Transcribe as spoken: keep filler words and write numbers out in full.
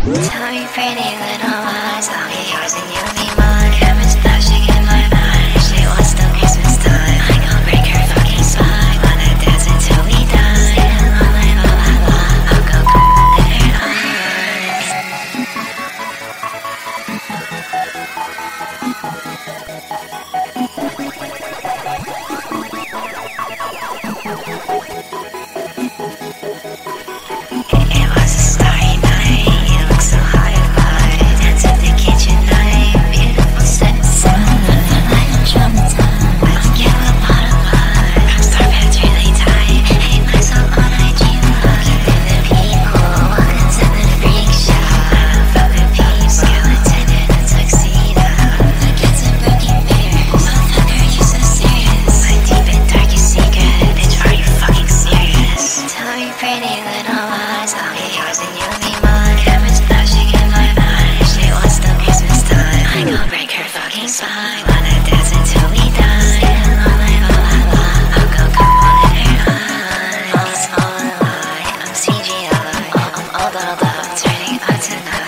Tell me pretty little lies, I'll be yours and you'll be mine. Cameras flashing in my mind, she wants till Christmas time. I gon' break her fucking spine, wanna dance until we die. And all night, all night long, I'll go cold in her eyes. It was a starry night, you look so high and high. Dance at the kitchen night, beautiful sunset. I'm traumatized, I'll give a bottom line. Rockstar pants really tight, hate myself on I G Live. Keeping the people, welcome to the freak show. Fuck the peeps, skeleton in a tuxedo. Look at some broken mirrors, motherfucker, you so serious. My deep and darkest secret, bitch, are you fucking serious? Tell me pretty little lies, I'll be yours and you'll be mine. Cameras flashing in my mind, she wants till Christmas time. I gon' break her fucking spine, wanna dance until we die. And all night, all night long, I'll go cold in her eyes. It's all a lie, I'm C G I, I'm all dolled up, turning up tonight.